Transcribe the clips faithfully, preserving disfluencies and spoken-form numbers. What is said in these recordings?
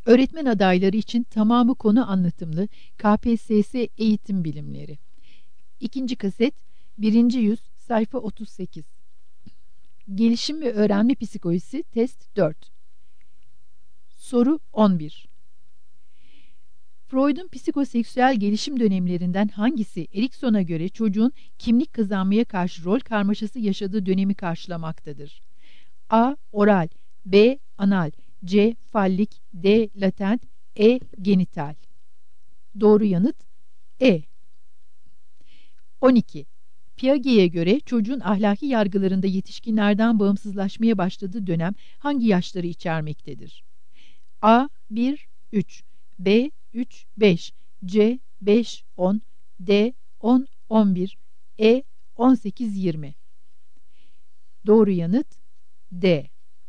Öğretmen adayları için tamamı konu anlatımlı K P S S eğitim bilimleri. İkinci kaset, birinci yüz, sayfa otuz sekiz. Gelişim ve öğrenme psikolojisi, test dört. Soru on bir. Freud'un psikoseksüel gelişim dönemlerinden hangisi Erikson'a göre çocuğun kimlik kazanmaya karşı rol karmaşası yaşadığı dönemi karşılamaktadır? A. Oral, B. Anal, C. Fallik, D. Latent, E. Genital. Doğru yanıt E. on iki. Piaget'e göre çocuğun ahlaki yargılarında yetişkinlerden bağımsızlaşmaya başladığı dönem hangi yaşları içermektedir? A. bir üç, B. üç beş, C. beş on, D. on on bir, E. on sekiz yirmi. Doğru yanıt D.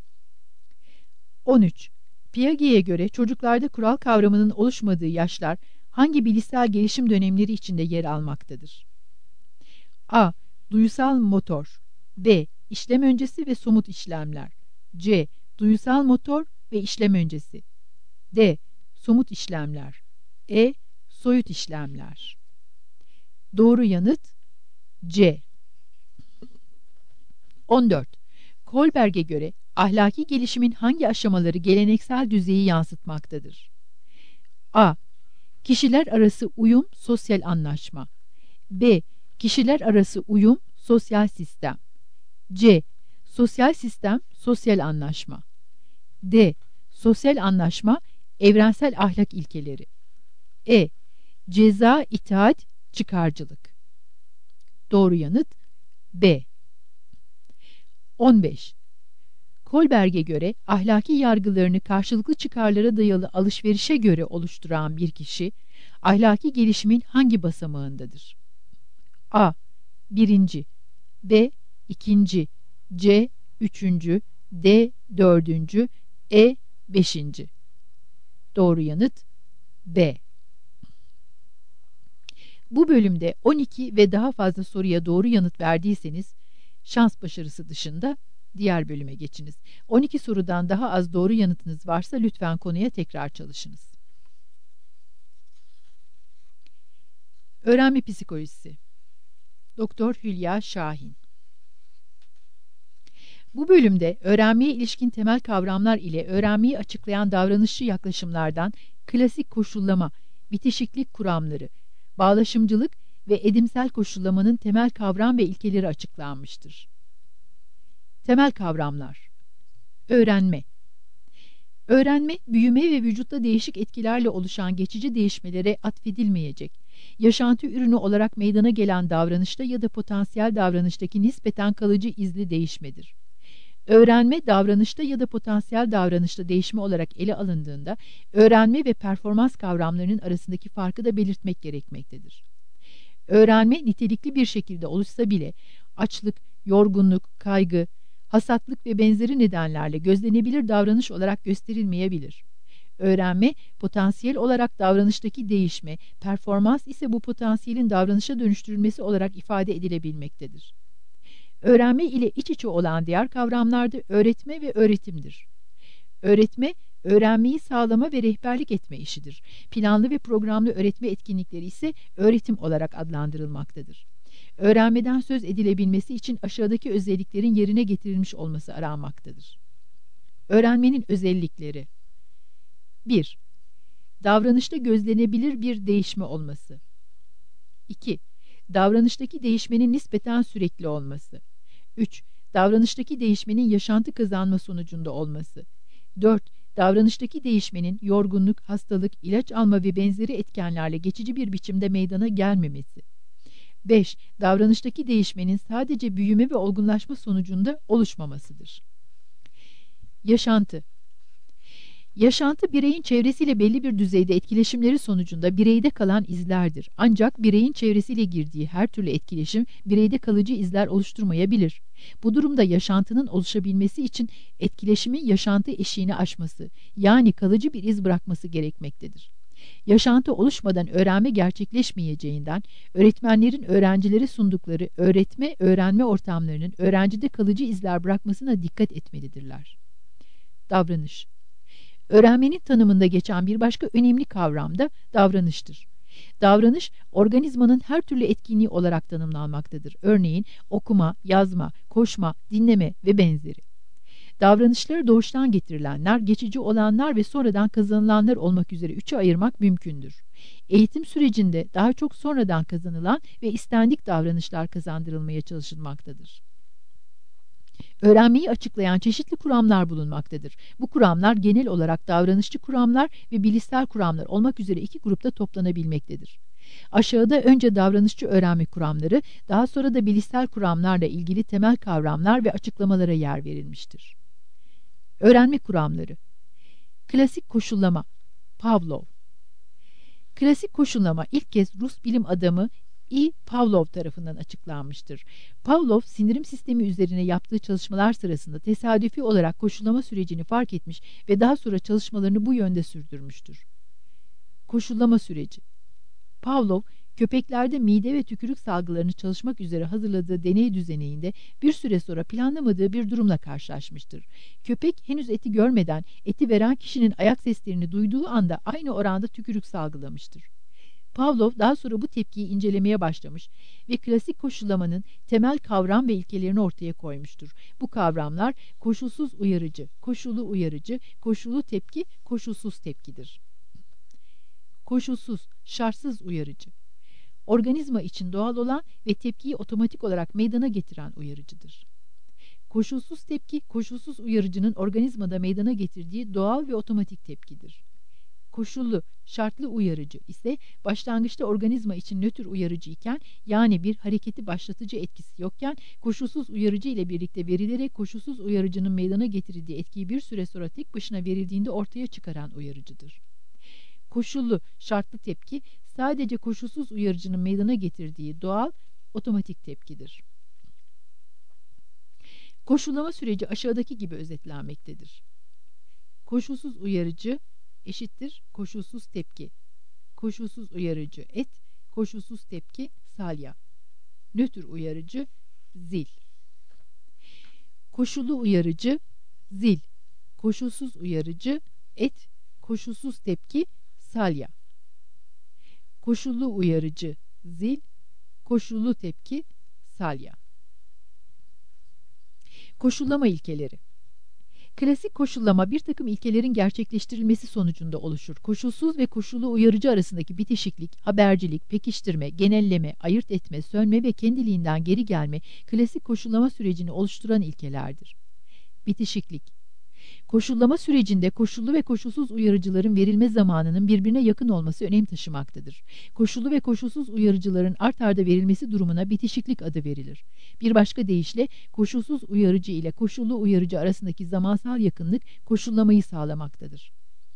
on üç. Piaget'e göre çocuklarda kural kavramının oluşmadığı yaşlar hangi bilişsel gelişim dönemleri içinde yer almaktadır? A. Duyusal motor, B. İşlem öncesi ve somut işlemler, C. Duyusal motor ve işlem öncesi, D. Somut işlemler, E. Soyut işlemler. Doğru yanıt C. on dört. Kohlberg'e göre ahlaki gelişimin hangi aşamaları geleneksel düzeyi yansıtmaktadır? A. Kişiler arası uyum, sosyal anlaşma, B. Kişiler arası uyum, sosyal sistem, C. Sosyal sistem, sosyal anlaşma, D. Sosyal anlaşma, evrensel ahlak ilkeleri, E. Ceza, itaat, çıkarcılık. Doğru yanıt B. on beş. Kohlberg'e göre ahlaki yargılarını karşılıklı çıkarlara dayalı alışverişe göre oluşturan bir kişi, ahlaki gelişimin hangi basamağındadır? A. Birinci, B. İkinci, C. Üçüncü, D. Dördüncü, E. Beşinci. Doğru yanıt B. Bu bölümde on iki ve daha fazla soruya doğru yanıt verdiyseniz, şans başarısı dışında diğer bölüme geçiniz. on iki sorudan daha az doğru yanıtınız varsa lütfen konuya tekrar çalışınız. Öğrenme psikolojisi. Doktor Hülya Şahin. Bu bölümde öğrenmeye ilişkin temel kavramlar ile öğrenmeyi açıklayan davranışçı yaklaşımlardan klasik koşullama, bitişiklik kuramları, bağlaşımcılık ve edimsel koşullamanın temel kavram ve ilkeleri açıklanmıştır. Temel kavramlar. Öğrenme. Öğrenme, büyüme ve vücutta değişik etkilerle oluşan geçici değişmelere atfedilmeyecek, yaşantı ürünü olarak meydana gelen davranışta ya da potansiyel davranıştaki nispeten kalıcı izli değişmedir. Öğrenme, davranışta ya da potansiyel davranışta değişme olarak ele alındığında, öğrenme ve performans kavramlarının arasındaki farkı da belirtmek gerekmektedir. Öğrenme, nitelikli bir şekilde oluşsa bile, açlık, yorgunluk, kaygı, hasatlık ve benzeri nedenlerle gözlenebilir davranış olarak gösterilmeyebilir. Öğrenme, potansiyel olarak davranıştaki değişme, performans ise bu potansiyelin davranışa dönüştürülmesi olarak ifade edilebilmektedir. Öğrenme ile iç içe olan diğer kavramlar da öğretme ve öğretimdir. Öğretme, öğrenmeyi sağlama ve rehberlik etme işidir. Planlı ve programlı öğretme etkinlikleri ise öğretim olarak adlandırılmaktadır. Öğrenmeden söz edilebilmesi için aşağıdaki özelliklerin yerine getirilmiş olması aranmaktadır. Öğrenmenin özellikleri. bir. Davranışta gözlenebilir bir değişme olması. iki. Davranıştaki değişmenin nispeten sürekli olması. üç. Davranıştaki değişmenin yaşantı kazanma sonucunda olması. dört. Davranıştaki değişmenin yorgunluk, hastalık, ilaç alma ve benzeri etkenlerle geçici bir biçimde meydana gelmemesi. beş. Davranıştaki değişmenin sadece büyüme ve olgunlaşma sonucunda oluşmamasıdır. Yaşantı. Yaşantı, bireyin çevresiyle belli bir düzeyde etkileşimleri sonucunda bireyde kalan izlerdir. Ancak bireyin çevresiyle girdiği her türlü etkileşim bireyde kalıcı izler oluşturmayabilir. Bu durumda yaşantının oluşabilmesi için etkileşimin yaşantı eşiğini aşması, yani kalıcı bir iz bırakması gerekmektedir. Yaşantı oluşmadan öğrenme gerçekleşmeyeceğinden, öğretmenlerin öğrencilere sundukları öğretme, öğrenme ortamlarının öğrencide kalıcı izler bırakmasına dikkat etmelidirler. Davranış. Öğrenmenin tanımında geçen bir başka önemli kavram da davranıştır. Davranış, organizmanın her türlü etkinliği olarak tanımlanmaktadır. Örneğin okuma, yazma, koşma, dinleme ve benzeri. Davranışları doğuştan getirilenler, geçici olanlar ve sonradan kazanılanlar olmak üzere üçe ayırmak mümkündür. Eğitim sürecinde daha çok sonradan kazanılan ve istendik davranışlar kazandırılmaya çalışılmaktadır. Öğrenmeyi açıklayan çeşitli kuramlar bulunmaktadır. Bu kuramlar genel olarak davranışçı kuramlar ve bilişsel kuramlar olmak üzere iki grupta toplanabilmektedir. Aşağıda önce davranışçı öğrenme kuramları, daha sonra da bilişsel kuramlarla ilgili temel kavramlar ve açıklamalara yer verilmiştir. Öğrenme kuramları. Klasik koşullama. Pavlov. Klasik koşullama ilk kez Rus bilim adamı I. Pavlov tarafından açıklanmıştır. Pavlov, sindirim sistemi üzerine yaptığı çalışmalar sırasında tesadüfi olarak koşullama sürecini fark etmiş ve daha sonra çalışmalarını bu yönde sürdürmüştür. Koşullama süreci. Pavlov, köpeklerde mide ve tükürük salgılarını çalışmak üzere hazırladığı deney düzeneğinde bir süre sonra planlamadığı bir durumla karşılaşmıştır. Köpek henüz eti görmeden eti veren kişinin ayak seslerini duyduğu anda aynı oranda tükürük salgılamıştır. Pavlov daha sonra bu tepkiyi incelemeye başlamış ve klasik koşullamanın temel kavram ve ilkelerini ortaya koymuştur. Bu kavramlar koşulsuz uyarıcı, koşullu uyarıcı, koşullu tepki, koşulsuz tepkidir. Koşulsuz, şartsız uyarıcı. Organizma için doğal olan ve tepkiyi otomatik olarak meydana getiren uyarıcıdır. Koşulsuz tepki, koşulsuz uyarıcının organizmada meydana getirdiği doğal ve otomatik tepkidir. Koşullu, şartlı uyarıcı ise başlangıçta organizma için nötr uyarıcı iken, yani bir hareketi başlatıcı etkisi yokken, koşulsuz uyarıcı ile birlikte verilerek koşulsuz uyarıcının meydana getirdiği etkiyi bir süre sonra tek başına verildiğinde ortaya çıkaran uyarıcıdır. Koşullu, şartlı tepki sadece koşulsuz uyarıcının meydana getirdiği doğal, otomatik tepkidir. Koşullama süreci aşağıdaki gibi özetlenmektedir. Koşulsuz uyarıcı eşittir koşulsuz tepki. Koşulsuz uyarıcı et, koşulsuz tepki salya. Nötr uyarıcı zil. Koşullu uyarıcı zil. Koşulsuz uyarıcı et, koşulsuz tepki salya. Koşullu uyarıcı zil, koşullu tepki salya. Koşullama ilkeleri. Klasik koşullama bir takım ilkelerin gerçekleştirilmesi sonucunda oluşur. Koşulsuz ve koşullu uyarıcı arasındaki bitişiklik, habercilik, pekiştirme, genelleme, ayırt etme, sönme ve kendiliğinden geri gelme klasik koşullama sürecini oluşturan ilkelerdir. Bitişiklik. Koşullama sürecinde koşullu ve koşulsuz uyarıcıların verilme zamanının birbirine yakın olması önem taşımaktadır. Koşullu ve koşulsuz uyarıcıların art arda verilmesi durumuna bitişiklik adı verilir. Bir başka deyişle koşulsuz uyarıcı ile koşullu uyarıcı arasındaki zamansal yakınlık koşullamayı sağlamaktadır.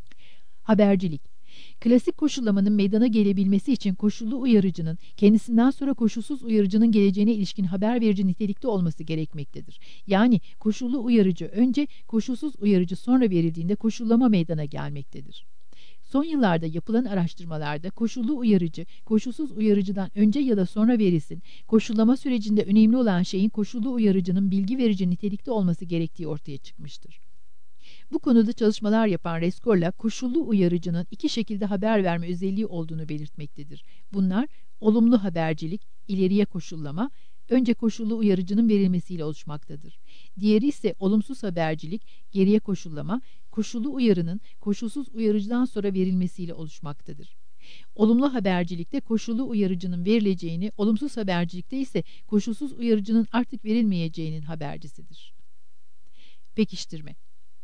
Habercilik. Klasik koşullamanın meydana gelebilmesi için koşullu uyarıcının kendisinden sonra koşulsuz uyarıcının geleceğine ilişkin haber verici nitelikte olması gerekmektedir. Yani koşullu uyarıcı önce, koşulsuz uyarıcı sonra verildiğinde koşullama meydana gelmektedir. Son yıllarda yapılan araştırmalarda koşullu uyarıcı, koşulsuz uyarıcıdan önce ya da sonra verilsin, koşullama sürecinde önemli olan şeyin koşullu uyarıcının bilgi verici nitelikte olması gerektiği ortaya çıkmıştır. Bu konuda çalışmalar yapan Rescorla, koşullu uyarıcının iki şekilde haber verme özelliği olduğunu belirtmektedir. Bunlar, olumlu habercilik, ileriye koşullama, önce koşullu uyarıcının verilmesiyle oluşmaktadır. Diğeri ise olumsuz habercilik, geriye koşullama, koşullu uyarının koşulsuz uyarıcıdan sonra verilmesiyle oluşmaktadır. Olumlu habercilikte koşullu uyarıcının verileceğini, olumsuz habercilikte ise koşulsuz uyarıcının artık verilmeyeceğinin habercisidir. Pekiştirme.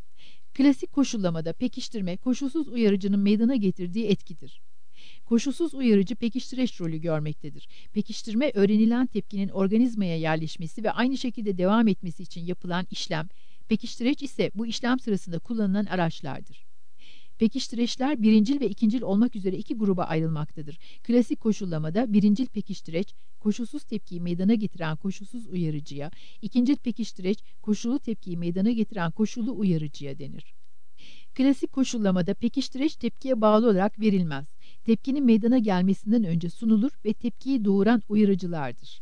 Klasik koşullamada pekiştirme, koşulsuz uyarıcının meydana getirdiği etkidir. Koşulsuz uyarıcı pekiştireç rolü görmektedir. Pekiştirme, öğrenilen tepkinin organizmaya yerleşmesi ve aynı şekilde devam etmesi için yapılan işlem, pekiştireç ise bu işlem sırasında kullanılan araçlardır. Pekiştireçler birincil ve ikincil olmak üzere iki gruba ayrılmaktadır. Klasik koşullamada birincil pekiştireç, koşulsuz tepkiyi meydana getiren koşulsuz uyarıcıya, ikincil pekiştireç, koşullu tepkiyi meydana getiren koşullu uyarıcıya denir. Klasik koşullamada pekiştireç tepkiye bağlı olarak verilmez. Tepkinin meydana gelmesinden önce sunulur ve tepkiyi doğuran uyarıcılardır.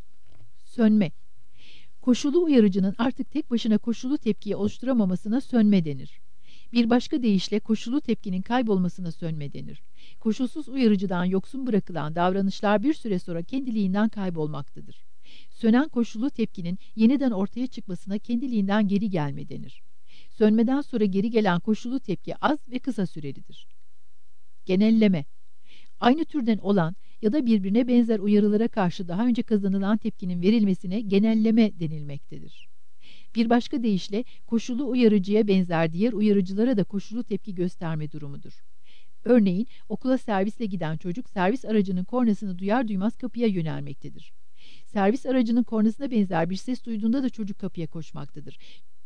Sönme. Koşullu uyarıcının artık tek başına koşullu tepkiyi oluşturamamasına sönme denir. Bir başka deyişle koşullu tepkinin kaybolmasına sönme denir. Koşulsuz uyarıcıdan yoksun bırakılan davranışlar bir süre sonra kendiliğinden kaybolmaktadır. Sönen koşullu tepkinin yeniden ortaya çıkmasına kendiliğinden geri gelme denir. Sönmeden sonra geri gelen koşullu tepki az ve kısa sürelidir. Genelleme: aynı türden olan ya da birbirine benzer uyarılara karşı daha önce kazanılan tepkinin verilmesine genelleme denilmektedir. Bir başka deyişle koşullu uyarıcıya benzer diğer uyarıcılara da koşullu tepki gösterme durumudur. Örneğin okula servisle giden çocuk servis aracının kornasını duyar duymaz kapıya yönelmektedir. Servis aracının kornasına benzer bir ses duyduğunda da çocuk kapıya koşmaktadır.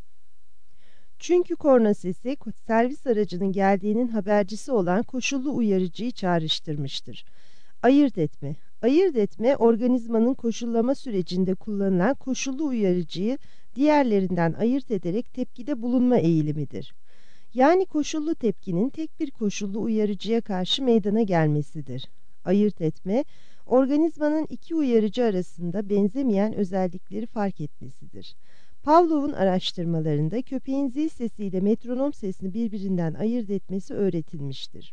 Çünkü korna sesi servis aracının geldiğinin habercisi olan koşullu uyarıcıyı çağrıştırmıştır. Ayırt etme. Ayırt etme, organizmanın koşullama sürecinde kullanılan koşullu uyarıcıyı diğerlerinden ayırt ederek tepkide bulunma eğilimidir. Yani koşullu tepkinin tek bir koşullu uyarıcıya karşı meydana gelmesidir. Ayırt etme, organizmanın iki uyarıcı arasında benzemeyen özellikleri fark etmesidir. Pavlov'un araştırmalarında köpeğin zil sesiyle metronom sesini birbirinden ayırt etmesi öğretilmiştir.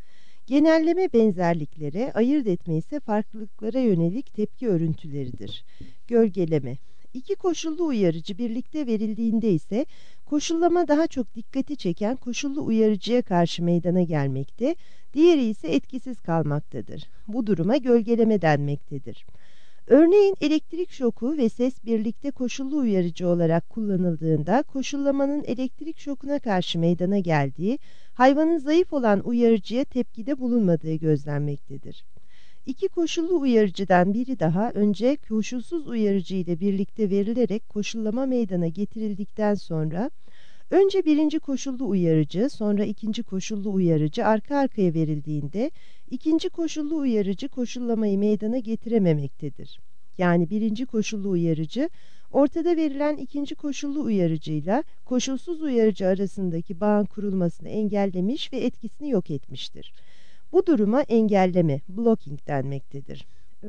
Genelleme benzerliklere, ayırt etme ise farklılıklara yönelik tepki örüntüleridir. Gölgeleme: İki koşullu uyarıcı birlikte verildiğinde ise koşullama daha çok dikkati çeken koşullu uyarıcıya karşı meydana gelmekte, diğeri ise etkisiz kalmaktadır. Bu duruma gölgeleme denmektedir. Örneğin elektrik şoku ve ses birlikte koşullu uyarıcı olarak kullanıldığında koşullamanın elektrik şokuna karşı meydana geldiği, hayvanın zayıf olan uyarıcıya tepkide bulunmadığı gözlenmektedir. İki koşullu uyarıcıdan biri daha önce koşulsuz uyarıcı ile birlikte verilerek koşullama meydana getirildikten sonra önce birinci koşullu uyarıcı, sonra ikinci koşullu uyarıcı arka arkaya verildiğinde ikinci koşullu uyarıcı koşullamayı meydana getirememektedir. Yani birinci koşullu uyarıcı ortada verilen ikinci koşullu uyarıcıyla koşulsuz uyarıcı arasındaki bağın kurulmasını engellemiş ve etkisini yok etmiştir. Bu duruma engelleme, blocking denmektedir.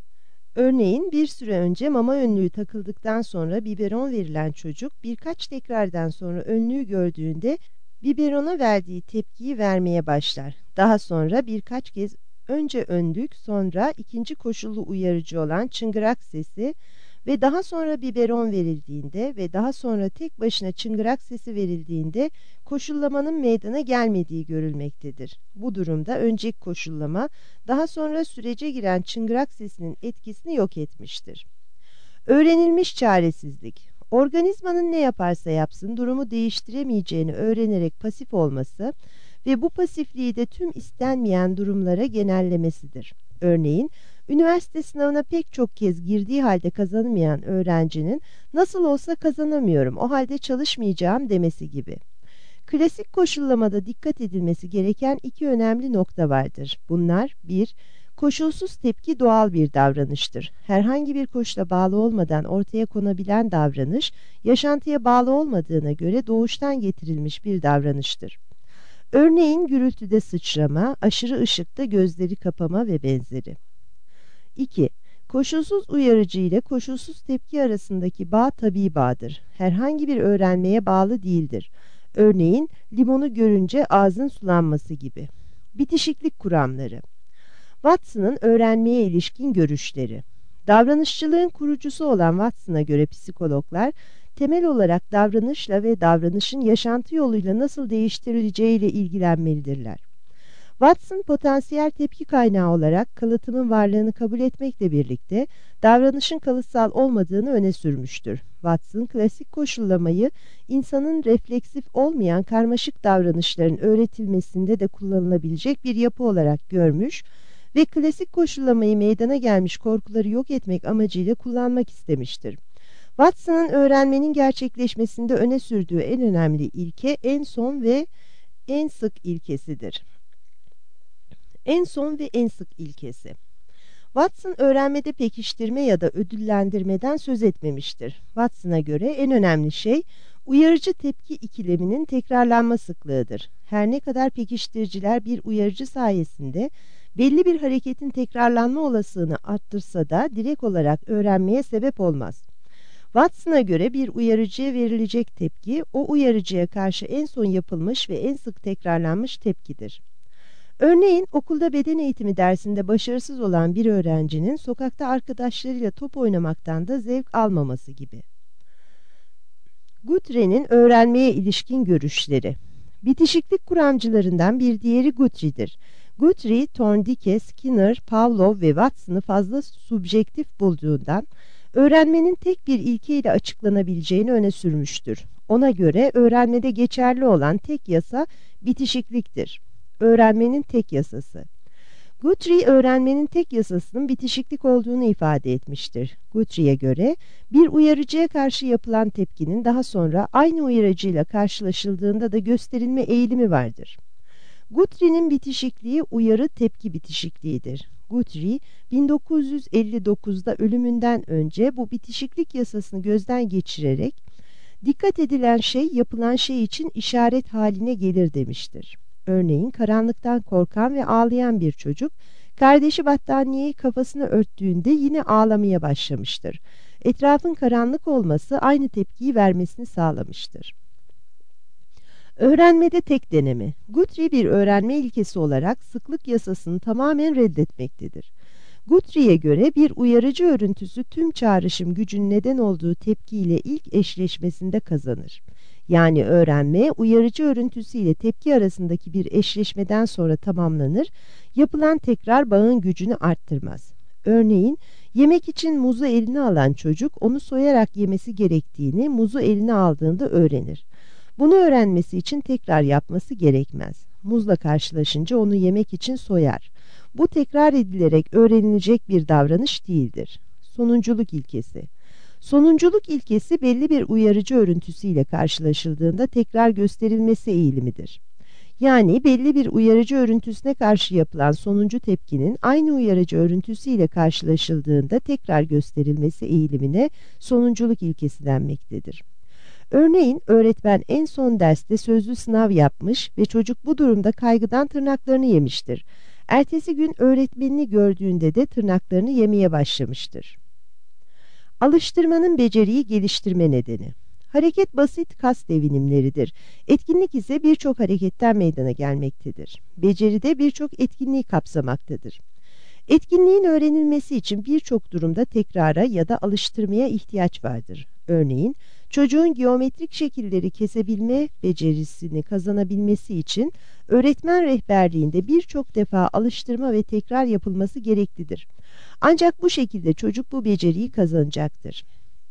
Örneğin bir süre önce mama önlüğü takıldıktan sonra biberon verilen çocuk birkaç tekrardan sonra önlüğü gördüğünde biberona verdiği tepkiyi vermeye başlar. Daha sonra birkaç kez önce önlük, sonra ikinci koşullu uyarıcı olan çıngırak sesi ve daha sonra biberon verildiğinde ve daha sonra tek başına çıngırak sesi verildiğinde koşullamanın meydana gelmediği görülmektedir. Bu durumda önceki koşullama daha sonra sürece giren çıngırak sesinin etkisini yok etmiştir. Öğrenilmiş çaresizlik: organizmanın ne yaparsa yapsın durumu değiştiremeyeceğini öğrenerek pasif olması ve bu pasifliği de tüm istenmeyen durumlara genellemesidir. Örneğin üniversite sınavına pek çok kez girdiği halde kazanamayan öğrencinin nasıl olsa kazanamıyorum, o halde çalışmayacağım demesi gibi. Klasik koşullamada dikkat edilmesi gereken iki önemli nokta vardır. Bunlar: bir Koşulsuz tepki doğal bir davranıştır. Herhangi bir koşula bağlı olmadan ortaya konabilen davranış, yaşantıya bağlı olmadığına göre doğuştan getirilmiş bir davranıştır. Örneğin gürültüde sıçrama, aşırı ışıkta gözleri kapama ve benzeri. iki Koşulsuz uyarıcı ile koşulsuz tepki arasındaki bağ tabii bağdır. Herhangi bir öğrenmeye bağlı değildir. Örneğin limonu görünce ağzın sulanması gibi. Bitişiklik kuramları. Watson'ın öğrenmeye ilişkin görüşleri. Davranışçılığın kurucusu olan Watson'a göre psikologlar temel olarak davranışla ve davranışın yaşantı yoluyla nasıl değiştirileceğiyle ilgilenmelidirler. Watson, potansiyel tepki kaynağı olarak kalıtımın varlığını kabul etmekle birlikte davranışın kalıtsal olmadığını öne sürmüştür. Watson, klasik koşullamayı insanın refleksif olmayan karmaşık davranışların öğretilmesinde de kullanılabilecek bir yapı olarak görmüş ve klasik koşullamayı meydana gelmiş korkuları yok etmek amacıyla kullanmak istemiştir. Watson'ın öğrenmenin gerçekleşmesinde öne sürdüğü en önemli ilke en son ve en sık ilkesidir. En son ve en sık ilkesi. Watson öğrenmede pekiştirme ya da ödüllendirmeden söz etmemiştir. Watson'a göre en önemli şey uyarıcı tepki ikileminin tekrarlanma sıklığıdır. Her ne kadar pekiştiriciler bir uyarıcı sayesinde belli bir hareketin tekrarlanma olasılığını arttırsa da direkt olarak öğrenmeye sebep olmaz. Watson'a göre bir uyarıcıya verilecek tepki, o uyarıcıya karşı en son yapılmış ve en sık tekrarlanmış tepkidir. Örneğin okulda beden eğitimi dersinde başarısız olan bir öğrencinin sokakta arkadaşlarıyla top oynamaktan da zevk almaması gibi. Guthrie'nin öğrenmeye ilişkin görüşleri. Bitişiklik kuramcılarından bir diğeri Guthrie'dir. Guthrie, Thorndike, Skinner, Pavlov ve Watson'ı fazla subjektif bulduğundan öğrenmenin tek bir ilkeyle açıklanabileceğini öne sürmüştür. Ona göre öğrenmede geçerli olan tek yasa bitişikliktir. Öğrenmenin tek yasası. Guthrie öğrenmenin tek yasasının bitişiklik olduğunu ifade etmiştir. Guthrie'ye göre bir uyarıcıya karşı yapılan tepkinin daha sonra aynı uyarıcıyla karşılaşıldığında da gösterilme eğilimi vardır. Guthrie'nin bitişikliği uyarı tepki bitişikliğidir. Guthrie bin dokuz yüz elli dokuzda ölümünden önce bu bitişiklik yasasını gözden geçirerek dikkat edilen şey yapılan şey için işaret haline gelir demiştir. Örneğin karanlıktan korkan ve ağlayan bir çocuk kardeşi battaniyeyi kafasına örttüğünde yine ağlamaya başlamıştır. Etrafın karanlık olması aynı tepkiyi vermesini sağlamıştır. Öğrenmede tek deneme. Guthrie bir öğrenme ilkesi olarak sıklık yasasını tamamen reddetmektedir. Guthrie'ye göre bir uyarıcı örüntüsü tüm çağrışım gücünün neden olduğu tepkiyle ilk eşleşmesinde kazanır. Yani öğrenme uyarıcı örüntüsü ile tepki arasındaki bir eşleşmeden sonra tamamlanır, yapılan tekrar bağın gücünü arttırmaz. Örneğin yemek için muzu eline alan çocuk onu soyarak yemesi gerektiğini muzu eline aldığında öğrenir. Bunu öğrenmesi için tekrar yapması gerekmez. Muzla karşılaşınca onu yemek için soyar. Bu tekrar edilerek öğrenilecek bir davranış değildir. Sonunculuk ilkesi. Sonunculuk ilkesi belli bir uyarıcı örüntüsüyle karşılaşıldığında tekrar gösterilmesi eğilimidir. Yani belli bir uyarıcı örüntüsüne karşı yapılan sonuncu tepkinin aynı uyarıcı örüntüsüyle karşılaşıldığında tekrar gösterilmesi eğilimine sonunculuk ilkesi denmektedir. Örneğin öğretmen en son derste sözlü sınav yapmış ve çocuk bu durumda kaygıdan tırnaklarını yemiştir. Ertesi gün öğretmenini gördüğünde de tırnaklarını yemeye başlamıştır. Alıştırmanın beceriyi geliştirme nedeni. Hareket basit kas devinimleridir. Etkinlik ise birçok hareketten meydana gelmektedir. Beceri de birçok etkinliği kapsamaktadır. Etkinliğin öğrenilmesi için birçok durumda tekrara ya da alıştırmaya ihtiyaç vardır. Örneğin, çocuğun geometrik şekilleri kesebilme becerisini kazanabilmesi için öğretmen rehberliğinde birçok defa alıştırma ve tekrar yapılması gereklidir. Ancak bu şekilde çocuk bu beceriyi kazanacaktır.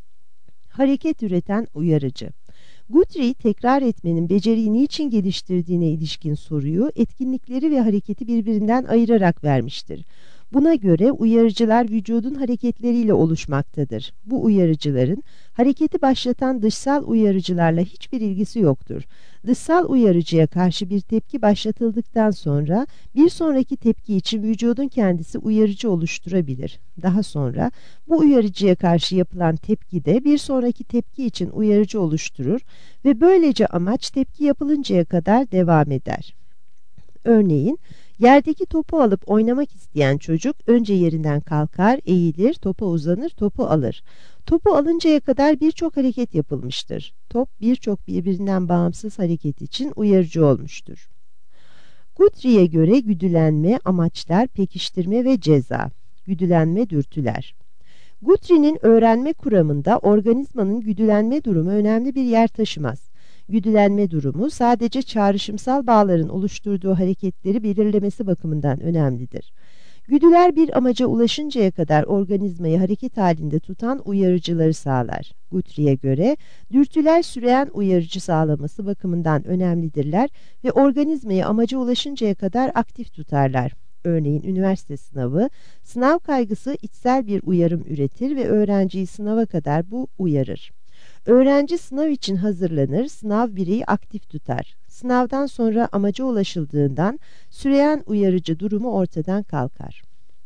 Hareket üreten uyarıcı. Guthrie, tekrar etmenin beceriyi niçin geliştirdiğine ilişkin soruyu etkinlikleri ve hareketi birbirinden ayırarak vermiştir. Buna göre uyarıcılar vücudun hareketleriyle oluşmaktadır. Bu uyarıcıların hareketi başlatan dışsal uyarıcılarla hiçbir ilgisi yoktur. Dışsal uyarıcıya karşı bir tepki başlatıldıktan sonra bir sonraki tepki için vücudun kendisi uyarıcı oluşturabilir. Daha sonra bu uyarıcıya karşı yapılan tepki de bir sonraki tepki için uyarıcı oluşturur ve böylece amaç tepki yapılıncaya kadar devam eder. Örneğin, yerdeki topu alıp oynamak isteyen çocuk önce yerinden kalkar, eğilir, topa uzanır, topu alır. Topu alıncaya kadar birçok hareket yapılmıştır. Top birçok birbirinden bağımsız hareket için uyarıcı olmuştur. Guthrie'ye göre güdülenme, amaçlar, pekiştirme ve ceza. Güdülenme, dürtüler. Guthrie'nin öğrenme kuramında organizmanın güdülenme durumu önemli bir yer taşımaz. Güdülenme durumu sadece çağrışımsal bağların oluşturduğu hareketleri belirlemesi bakımından önemlidir. Güdüler bir amaca ulaşıncaya kadar organizmayı hareket halinde tutan uyarıcıları sağlar. Guthrie'ye göre dürtüler süreyen uyarıcı sağlaması bakımından önemlidirler ve organizmayı amaca ulaşıncaya kadar aktif tutarlar. Örneğin üniversite sınavı, sınav kaygısı içsel bir uyarım üretir ve öğrenciyi sınava kadar bu uyarır. Öğrenci sınav için hazırlanır, sınav bireyi aktif tutar. Sınavdan sonra amaca ulaşıldığından süreyen uyarıcı durumu ortadan kalkar.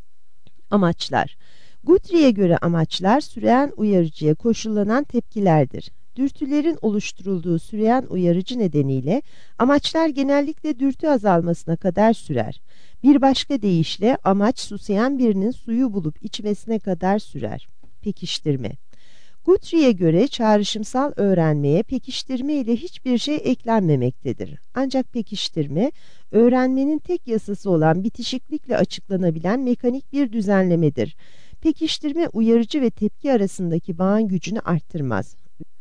Amaçlar. Guthrie'ye göre amaçlar süreyen uyarıcıya koşullanan tepkilerdir. Dürtülerin oluşturulduğu süreyen uyarıcı nedeniyle amaçlar genellikle dürtü azalmasına kadar sürer. Bir başka deyişle amaç susayan birinin suyu bulup içmesine kadar sürer. Pekiştirme. Guthrie'ye göre çağrışımsal öğrenmeye pekiştirme ile hiçbir şey eklenmemektedir. Ancak pekiştirme, öğrenmenin tek yasası olan bitişiklikle açıklanabilen mekanik bir düzenlemedir. Pekiştirme, uyarıcı ve tepki arasındaki bağın gücünü arttırmaz.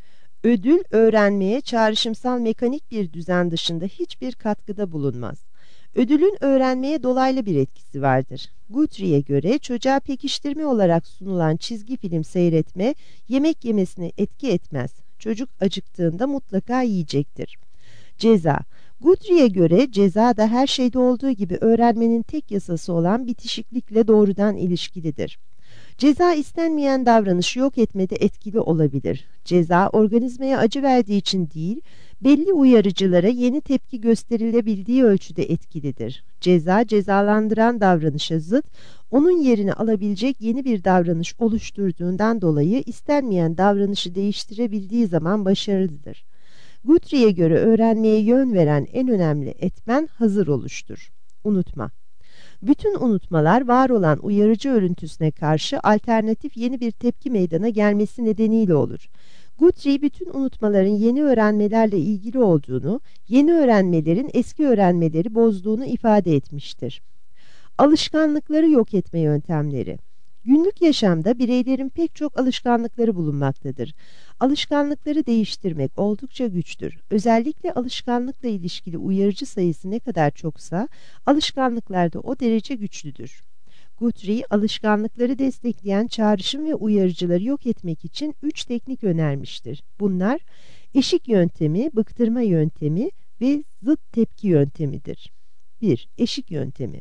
Ödül, öğrenmeye çağrışımsal mekanik bir düzen dışında hiçbir katkıda bulunmaz. Ödülün öğrenmeye dolaylı bir etkisi vardır. Guthrie'ye göre çocuğa pekiştirme olarak sunulan çizgi film seyretme, yemek yemesine etki etmez. Çocuk acıktığında mutlaka yiyecektir. Ceza. Guthrie'ye göre ceza da her şeyde olduğu gibi öğrenmenin tek yasası olan bitişiklikle doğrudan ilişkilidir. Ceza istenmeyen davranışı yok etmede etkili olabilir. Ceza organizmaya acı verdiği için değil, belli uyarıcılara yeni tepki gösterilebildiği ölçüde etkilidir. Ceza, cezalandıran davranışa zıt, onun yerini alabilecek yeni bir davranış oluşturduğundan dolayı istenmeyen davranışı değiştirebildiği zaman başarılıdır. Guthrie'ye göre öğrenmeye yön veren en önemli etmen hazır oluştur. Unutma. Bütün unutmalar var olan uyarıcı örüntüsüne karşı alternatif yeni bir tepki meydana gelmesi nedeniyle olur. Guthrie bütün unutmaların yeni öğrenmelerle ilgili olduğunu, yeni öğrenmelerin eski öğrenmeleri bozduğunu ifade etmiştir. Alışkanlıkları yok etme yöntemleri. Günlük yaşamda bireylerin pek çok alışkanlıkları bulunmaktadır. Alışkanlıkları değiştirmek oldukça güçtür. Özellikle alışkanlıkla ilişkili uyarıcı sayısı ne kadar çoksa, alışkanlıklar da o derece güçlüdür. Guthrie, alışkanlıkları destekleyen çağrışım ve uyarıcıları yok etmek için üç teknik önermiştir. Bunlar, eşik yöntemi, bıktırma yöntemi ve zıt tepki yöntemidir. bir. Eşik yöntemi.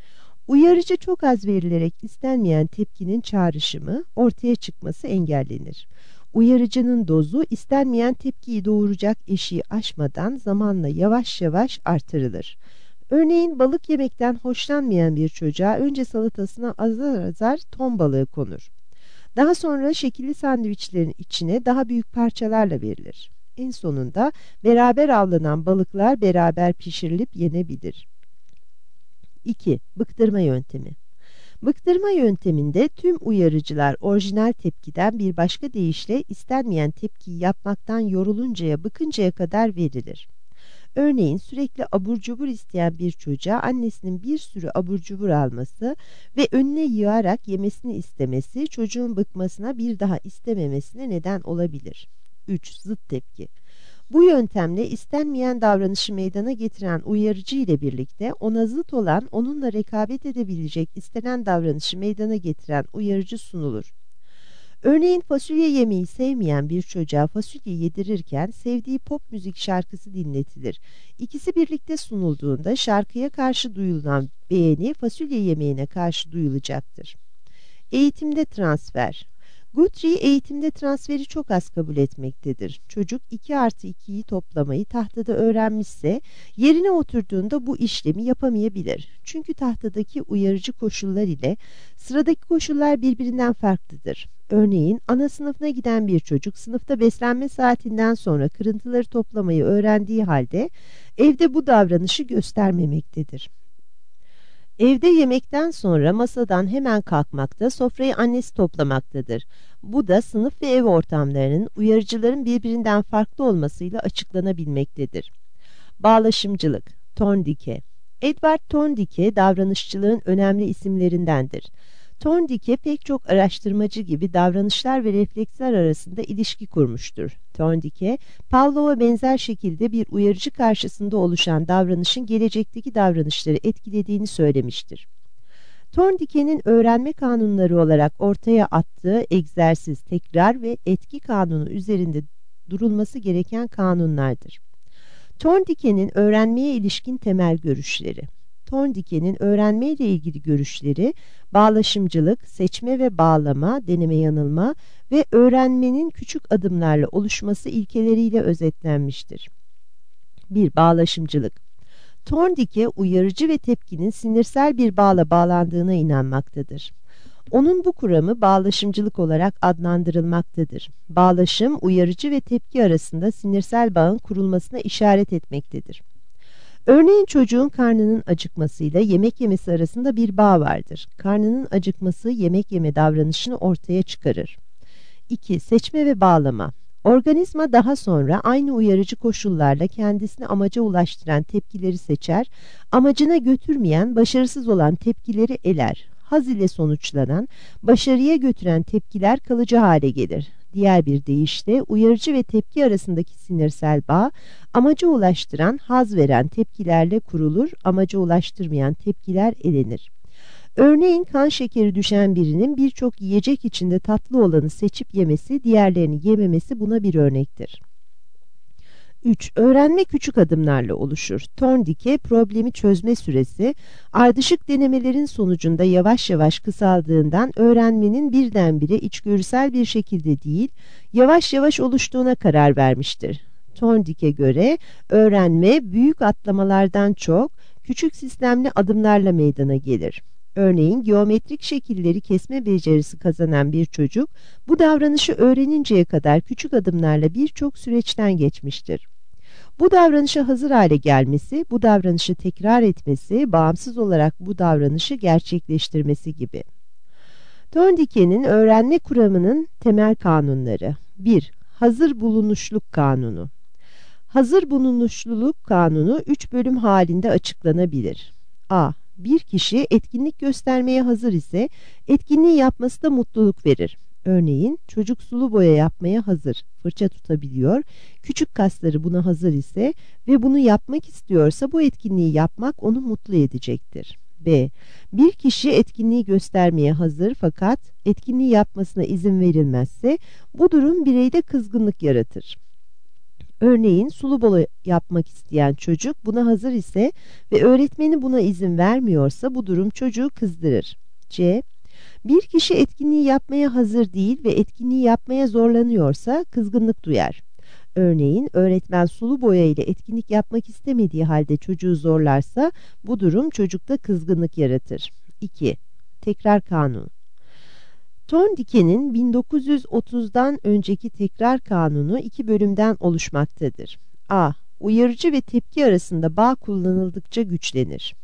Uyarıcı çok az verilerek istenmeyen tepkinin çağrışımı, ortaya çıkması engellenir. Uyarıcının dozu istenmeyen tepkiyi doğuracak eşiği aşmadan zamanla yavaş yavaş artırılır. Örneğin balık yemekten hoşlanmayan bir çocuğa önce salatasına azar azar ton balığı konur. Daha sonra şekilli sandviçlerin içine daha büyük parçalarla verilir. En sonunda beraber avlanan balıklar beraber pişirilip yenebilir. iki. Bıktırma yöntemi. Bıktırma yönteminde tüm uyarıcılar orijinal tepkiden bir başka deyişle istenmeyen tepkiyi yapmaktan yoruluncaya, bıkıncaya kadar verilir. Örneğin sürekli abur cubur isteyen bir çocuğa annesinin bir sürü abur cubur alması ve önüne yığarak yemesini istemesi çocuğun bıkmasına, bir daha istememesine neden olabilir. üç. Zıt tepki. Bu yöntemle istenmeyen davranışı meydana getiren uyarıcı ile birlikte ona zıt olan, onunla rekabet edebilecek istenen davranışı meydana getiren uyarıcı sunulur. Örneğin fasulye yemeyi sevmeyen bir çocuğa fasulye yedirirken sevdiği pop müzik şarkısı dinletilir. İkisi birlikte sunulduğunda şarkıya karşı duyulan beğeni fasulye yemeğine karşı duyulacaktır. Eğitimde transfer. Guthrie eğitimde transferi çok az kabul etmektedir. Çocuk iki artı ikiyi toplamayı tahtada öğrenmişse yerine oturduğunda bu işlemi yapamayabilir. Çünkü tahtadaki uyarıcı koşullar ile sıradaki koşullar birbirinden farklıdır. Örneğin ana sınıfına giden bir çocuk sınıfta beslenme saatinden sonra kırıntıları toplamayı öğrendiği halde evde bu davranışı göstermemektedir. Evde yemekten sonra masadan hemen kalkmakta, sofrayı annesi toplamaktadır. Bu da sınıf ve ev ortamlarının uyarıcıların birbirinden farklı olmasıyla açıklanabilmektedir. Bağlaşımcılık. Thorndike. Edward Thorndike davranışçılığın önemli isimlerindendir. Thorndike pek çok araştırmacı gibi davranışlar ve refleksler arasında ilişki kurmuştur. Thorndike, Pavlov'a benzer şekilde bir uyarıcı karşısında oluşan davranışın gelecekteki davranışları etkilediğini söylemiştir. Thorndike'nin öğrenme kanunları olarak ortaya attığı egzersiz, tekrar ve etki kanunu üzerinde durulması gereken kanunlardır. Thorndike'nin öğrenmeye ilişkin temel görüşleri. Thorndike'nin öğrenme ile ilgili görüşleri, bağlaşımcılık, seçme ve bağlama, deneme yanılma ve öğrenmenin küçük adımlarla oluşması ilkeleriyle özetlenmiştir. bir. Bağlaşımcılık. Thorndike, uyarıcı ve tepkinin sinirsel bir bağla bağlandığına inanmaktadır. Onun bu kuramı bağlaşımcılık olarak adlandırılmaktadır. Bağlaşım, uyarıcı ve tepki arasında sinirsel bağın kurulmasına işaret etmektedir. Örneğin çocuğun karnının acıkmasıyla yemek yemesi arasında bir bağ vardır. Karnının acıkması yemek yeme davranışını ortaya çıkarır. iki. Seçme ve bağlama. Organizma daha sonra aynı uyarıcı koşullarla kendisini amaca ulaştıran tepkileri seçer, amacına götürmeyen, başarısız olan tepkileri eler. Haz ile sonuçlanan, başarıya götüren tepkiler kalıcı hale gelir. Diğer bir deyişle uyarıcı ve tepki arasındaki sinirsel bağ, amaca ulaştıran, haz veren tepkilerle kurulur, amaca ulaştırmayan tepkiler elenir. Örneğin kan şekeri düşen birinin birçok yiyecek içinde tatlı olanı seçip yemesi, diğerlerini yememesi buna bir örnektir. üç. Öğrenme küçük adımlarla oluşur. Thorndike problemi çözme süresi, ardışık denemelerin sonucunda yavaş yavaş kısaldığından öğrenmenin birdenbire içgörüsel bir şekilde değil, yavaş yavaş oluştuğuna karar vermiştir. Thorndike göre öğrenme büyük atlamalardan çok, küçük sistemli adımlarla meydana gelir. Örneğin geometrik şekilleri kesme becerisi kazanan bir çocuk, bu davranışı öğreninceye kadar küçük adımlarla birçok süreçten geçmiştir. Bu davranışa hazır hale gelmesi, bu davranışı tekrar etmesi, bağımsız olarak bu davranışı gerçekleştirmesi gibi. Thorndike'nin öğrenme kuramının temel kanunları. bir. Hazır bulunuşluk kanunu. Hazır bulunuşluluk kanunu üç bölüm halinde açıklanabilir. A. Bir kişi etkinlik göstermeye hazır ise etkinliği yapması da mutluluk verir. Örneğin çocuk sulu boya yapmaya hazır, fırça tutabiliyor, küçük kasları buna hazır ise ve bunu yapmak istiyorsa bu etkinliği yapmak onu mutlu edecektir. B. Bir kişi etkinliği göstermeye hazır fakat etkinliği yapmasına izin verilmezse bu durum bireyde kızgınlık yaratır. Örneğin sulu boya yapmak isteyen çocuk buna hazır ise ve öğretmeni buna izin vermiyorsa bu durum çocuğu kızdırır. C. Bir kişi etkinliği yapmaya hazır değil ve etkinliği yapmaya zorlanıyorsa kızgınlık duyar. Örneğin öğretmen sulu boya ile etkinlik yapmak istemediği halde çocuğu zorlarsa bu durum çocukta kızgınlık yaratır. iki. Tekrar kanunu. Thorndike'nin bin dokuz yüz otuzdan önceki tekrar kanunu iki bölümden oluşmaktadır. A. Uyarıcı ve tepki arasında bağ kullanıldıkça güçlenir.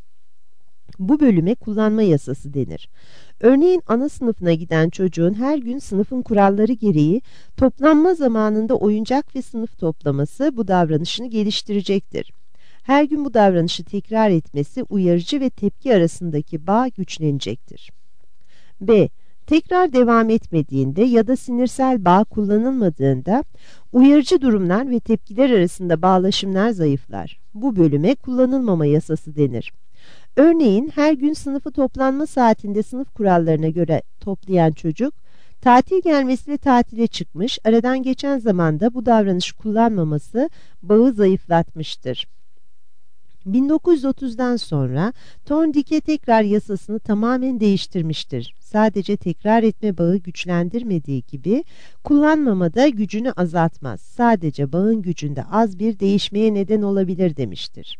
Bu bölüme kullanma yasası denir. Örneğin ana sınıfına giden çocuğun her gün sınıfın kuralları gereği toplanma zamanında oyuncak ve sınıf toplaması bu davranışını geliştirecektir. Her gün bu davranışı tekrar etmesi uyarıcı ve tepki arasındaki bağ güçlenecektir. B. Tekrar devam etmediğinde ya da sinirsel bağ kullanılmadığında uyarıcı durumlar ve tepkiler arasında bağlaşımlar zayıflar. Bu bölüme kullanılmama yasası denir. Örneğin her gün sınıfı toplanma saatinde sınıf kurallarına göre toplayan çocuk, tatil gelmesiyle tatile çıkmış, aradan geçen zamanda bu davranışı kullanmaması bağı zayıflatmıştır. bin dokuz yüz otuzdan sonra Thorndike tekrar yasasını tamamen değiştirmiştir. Sadece tekrar etme bağı güçlendirmediği gibi kullanmamada gücünü azaltmaz. Sadece bağın gücünde az bir değişmeye neden olabilir demiştir.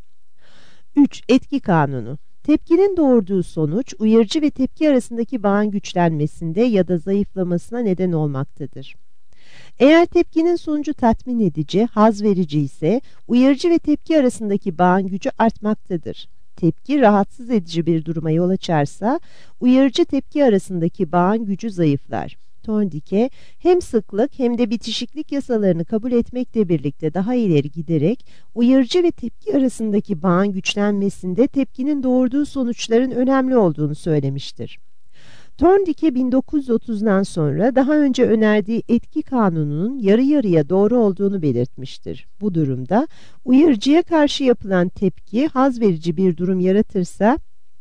üç. Etki kanunu. Tepkinin doğurduğu sonuç uyarıcı ve tepki arasındaki bağın güçlenmesinde ya da zayıflamasına neden olmaktadır. Eğer tepkinin sonucu tatmin edici, haz verici ise uyarıcı ve tepki arasındaki bağın gücü artmaktadır. Tepki rahatsız edici bir duruma yol açarsa uyarıcı tepki arasındaki bağın gücü zayıflar. Thorndike hem sıklık hem de bitişiklik yasalarını kabul etmekle birlikte daha ileri giderek uyarıcı ve tepki arasındaki bağın güçlenmesinde tepkinin doğurduğu sonuçların önemli olduğunu söylemiştir. Thorndike bin dokuz yüz otuzdan sonra daha önce önerdiği etki kanununun yarı yarıya doğru olduğunu belirtmiştir. Bu durumda uyarıcıya karşı yapılan tepki haz verici bir durum yaratırsa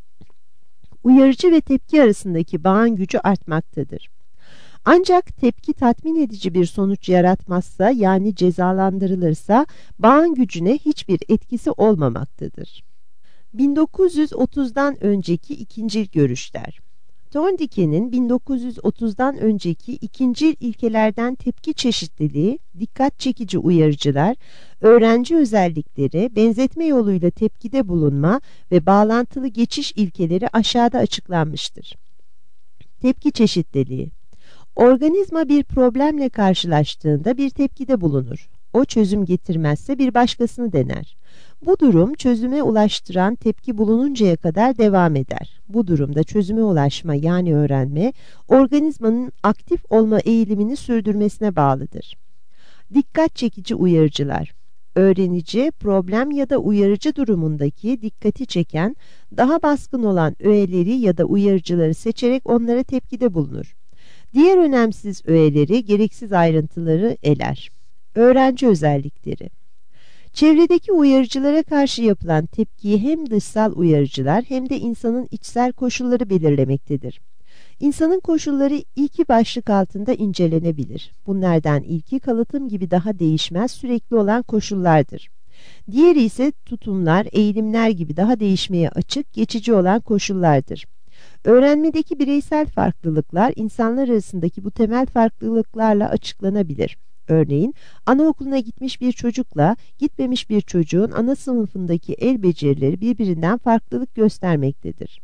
uyarıcı ve tepki arasındaki bağın gücü artmaktadır. Ancak tepki tatmin edici bir sonuç yaratmazsa yani cezalandırılırsa bağın gücüne hiçbir etkisi olmamaktadır. bin dokuz yüz otuzdan önceki ikincil görüşler. Thorndike'nin bin dokuz yüz otuzdan önceki ikincil ilkelerden tepki çeşitliliği, dikkat çekici uyarıcılar, öğrenci özellikleri, benzetme yoluyla tepkide bulunma ve bağlantılı geçiş ilkeleri aşağıda açıklanmıştır. Tepki çeşitliliği. Organizma bir problemle karşılaştığında bir tepkide bulunur. O çözüm getirmezse bir başkasını dener. Bu durum çözüme ulaştıran tepki bulununcaya kadar devam eder. Bu durumda çözüme ulaşma yani öğrenme, organizmanın aktif olma eğilimini sürdürmesine bağlıdır. Dikkat çekici uyarıcılar. Öğrenici, problem ya da uyarıcı durumundaki dikkati çeken, daha baskın olan öğeleri ya da uyarıcıları seçerek onlara tepkide bulunur. Diğer önemsiz öğeleri, gereksiz ayrıntıları eler. Öğrenci özellikleri. Çevredeki uyarıcılara karşı yapılan tepkiyi hem dışsal uyarıcılar hem de insanın içsel koşulları belirlemektedir. İnsanın koşulları iki başlık altında incelenebilir. Bunlardan ilki kalıtım gibi daha değişmez, sürekli olan koşullardır. Diğeri ise tutumlar, eğilimler gibi daha değişmeye açık, geçici olan koşullardır. Öğrenmedeki bireysel farklılıklar insanlar arasındaki bu temel farklılıklarla açıklanabilir. Örneğin, anaokuluna gitmiş bir çocukla gitmemiş bir çocuğun ana sınıfındaki el becerileri birbirinden farklılık göstermektedir.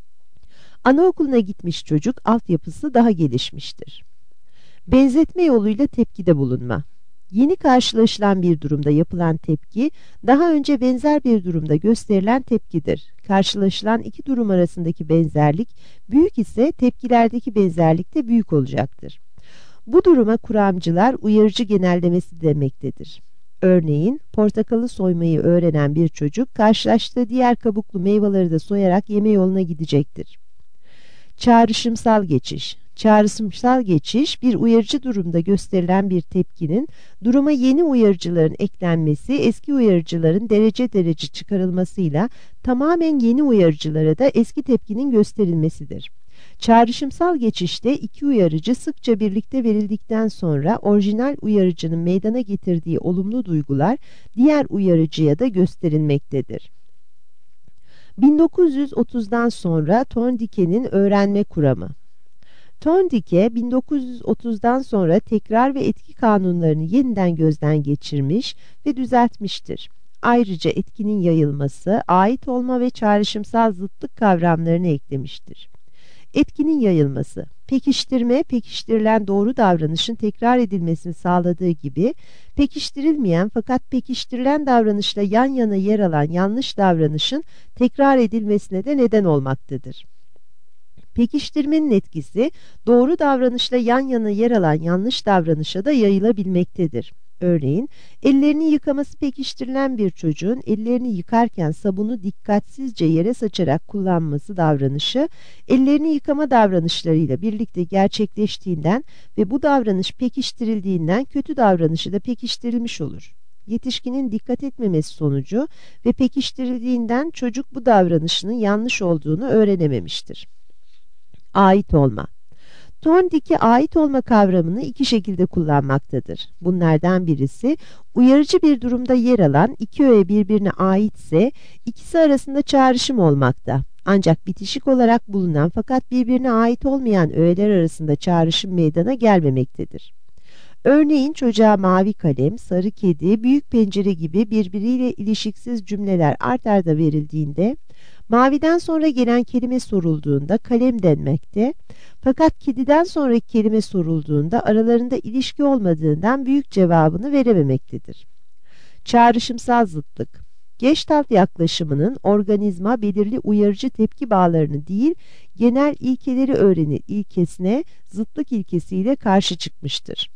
Anaokuluna gitmiş çocuk altyapısı daha gelişmiştir. Benzetme yoluyla tepkide bulunma. Yeni karşılaşılan bir durumda yapılan tepki, daha önce benzer bir durumda gösterilen tepkidir. Karşılaşılan iki durum arasındaki benzerlik büyük ise tepkilerdeki benzerlik de büyük olacaktır. Bu duruma kuramcılar uyarıcı genellemesi demektedir. Örneğin, portakalı soymayı öğrenen bir çocuk, karşılaştığı diğer kabuklu meyveleri de soyarak yeme yoluna gidecektir. Çağrışımsal geçiş. Çağrışımsal geçiş, bir uyarıcı durumda gösterilen bir tepkinin duruma yeni uyarıcıların eklenmesi, eski uyarıcıların derece derece çıkarılmasıyla tamamen yeni uyarıcılara da eski tepkinin gösterilmesidir. Çağrışımsal geçişte iki uyarıcı sıkça birlikte verildikten sonra orijinal uyarıcının meydana getirdiği olumlu duygular diğer uyarıcıya da gösterilmektedir. bin dokuz yüz otuzdan sonra Thorndike'nin öğrenme kuramı. Thorndike, bin dokuz yüz otuzdan sonra tekrar ve etki kanunlarını yeniden gözden geçirmiş ve düzeltmiştir. Ayrıca etkinin yayılması, ait olma ve çağrışımsal zıtlık kavramlarını eklemiştir. Etkinin yayılması, pekiştirme, pekiştirilen doğru davranışın tekrar edilmesini sağladığı gibi, pekiştirilmeyen fakat pekiştirilen davranışla yan yana yer alan yanlış davranışın tekrar edilmesine de neden olmaktadır. Pekiştirmenin etkisi, doğru davranışla yan yana yer alan yanlış davranışa da yayılabilmektedir. Örneğin, ellerini yıkaması pekiştirilen bir çocuğun ellerini yıkarken sabunu dikkatsizce yere saçarak kullanması davranışı, ellerini yıkama davranışlarıyla birlikte gerçekleştiğinden ve bu davranış pekiştirildiğinden kötü davranışı da pekiştirilmiş olur. Yetişkinin dikkat etmemesi sonucu ve pekiştirildiğinden çocuk bu davranışının yanlış olduğunu öğrenememiştir. Ait olma. Thorndike ait olma kavramını iki şekilde kullanmaktadır. Bunlardan birisi, uyarıcı bir durumda yer alan iki öğe birbirine aitse ikisi arasında çağrışım olmakta. Ancak bitişik olarak bulunan fakat birbirine ait olmayan öğeler arasında çağrışım meydana gelmemektedir. Örneğin çocuğa mavi kalem, sarı kedi, büyük pencere gibi birbiriyle ilişiksiz cümleler art arda verildiğinde, maviden sonra gelen kelime sorulduğunda kalem denmekte, fakat kediden sonraki kelime sorulduğunda aralarında ilişki olmadığından büyük cevabını verememektedir. Çağrışımsal zıtlık. Gestalt yaklaşımının organizma belirli uyarıcı tepki bağlarını değil, genel ilkeleri öğrenir ilkesine zıtlık ilkesiyle karşı çıkmıştır.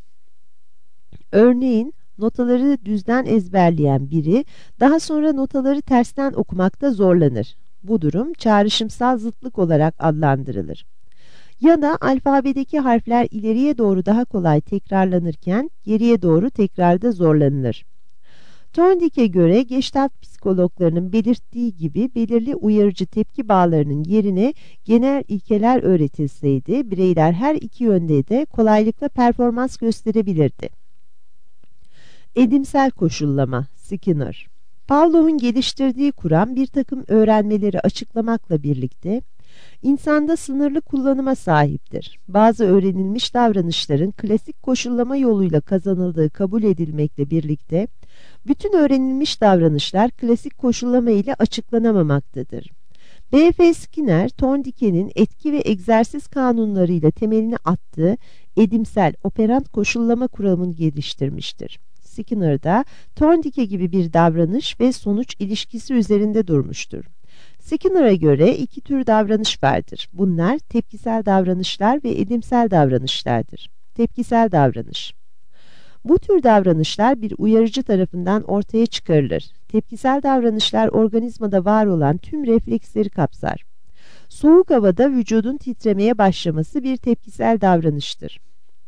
Örneğin, notaları düzden ezberleyen biri, daha sonra notaları tersten okumakta zorlanır. Bu durum çağrışımsal zıtlık olarak adlandırılır. Ya da alfabedeki harfler ileriye doğru daha kolay tekrarlanırken geriye doğru tekrarda zorlanılır. Thorndike'e göre Gestalt psikologlarının belirttiği gibi belirli uyarıcı tepki bağlarının yerine genel ilkeler öğretilseydi bireyler her iki yönde de kolaylıkla performans gösterebilirdi. Edimsel koşullama, Skinner. Pavlov'un geliştirdiği kuram bir takım öğrenmeleri açıklamakla birlikte insanda sınırlı kullanıma sahiptir. Bazı öğrenilmiş davranışların klasik koşullama yoluyla kazanıldığı kabul edilmekle birlikte bütün öğrenilmiş davranışlar klasik koşullama ile açıklanamamaktadır. B F Skinner, Thorndike'nin etki ve egzersiz kanunlarıyla temelini attığı edimsel operant koşullama kuramını geliştirmiştir. Skinner'da Thorndike gibi bir davranış ve sonuç ilişkisi üzerinde durmuştur. Skinner'a göre iki tür davranış vardır. Bunlar tepkisel davranışlar ve edimsel davranışlardır. Tepkisel davranış. Bu tür davranışlar bir uyarıcı tarafından ortaya çıkarılır. Tepkisel davranışlar organizmada var olan tüm refleksleri kapsar. Soğuk havada vücudun titremeye başlaması bir tepkisel davranıştır.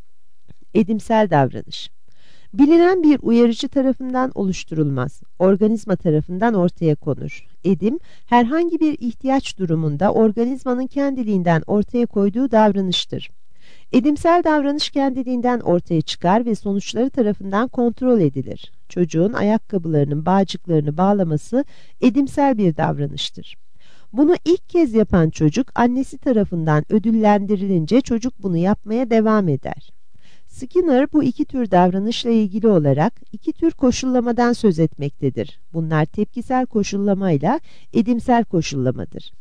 Edimsel davranış. Bilinen bir uyarıcı tarafından oluşturulmaz, organizma tarafından ortaya konur. Edim, herhangi bir ihtiyaç durumunda organizmanın kendiliğinden ortaya koyduğu davranıştır. Edimsel davranış kendiliğinden ortaya çıkar ve sonuçları tarafından kontrol edilir. Çocuğun ayakkabılarının bağcıklarını bağlaması edimsel bir davranıştır. Bunu ilk kez yapan çocuk annesi tarafından ödüllendirilince çocuk bunu yapmaya devam eder. Skinner bu iki tür davranışla ilgili olarak iki tür koşullamadan söz etmektedir. Bunlar tepkisel koşullama ile edimsel koşullamadır.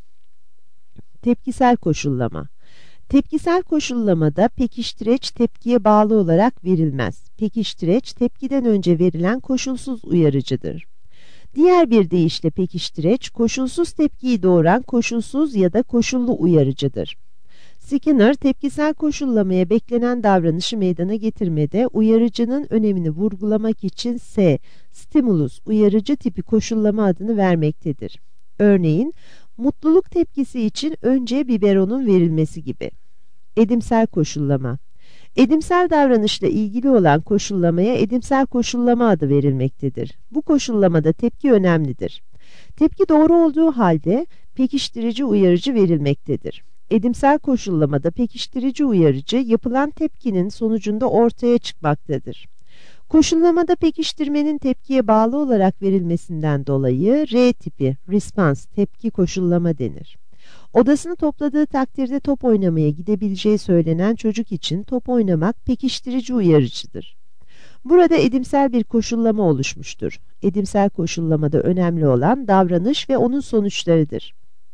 Tepkisel koşullama. Tepkisel koşullamada pekiştireç tepkiye bağlı olarak verilmez. Pekiştireç tepkiden önce verilen koşulsuz uyarıcıdır. Diğer bir deyişle pekiştireç koşulsuz tepkiyi doğuran koşulsuz ya da koşullu uyarıcıdır. Skinner tepkisel koşullamaya beklenen davranışı meydana getirmede uyarıcının önemini vurgulamak için S, stimulus uyarıcı tipi koşullama adını vermektedir. Örneğin, mutluluk tepkisi için önce biberonun verilmesi gibi. Edimsel koşullama. Edimsel davranışla ilgili olan koşullamaya edimsel koşullama adı verilmektedir. Bu koşullamada tepki önemlidir. Tepki doğru olduğu halde pekiştirici uyarıcı verilmektedir. Edimsel koşullamada pekiştirici uyarıcı yapılan tepkinin sonucunda ortaya çıkmaktadır. Koşullamada pekiştirmenin tepkiye bağlı olarak verilmesinden dolayı R tipi response tepki koşullama denir. Odasını topladığı takdirde top oynamaya gidebileceği söylenen çocuk için top oynamak pekiştirici uyarıcıdır. Burada edimsel bir koşullama oluşmuştur. Edimsel koşullamada önemli olan davranış ve onun sonuçlarıdır.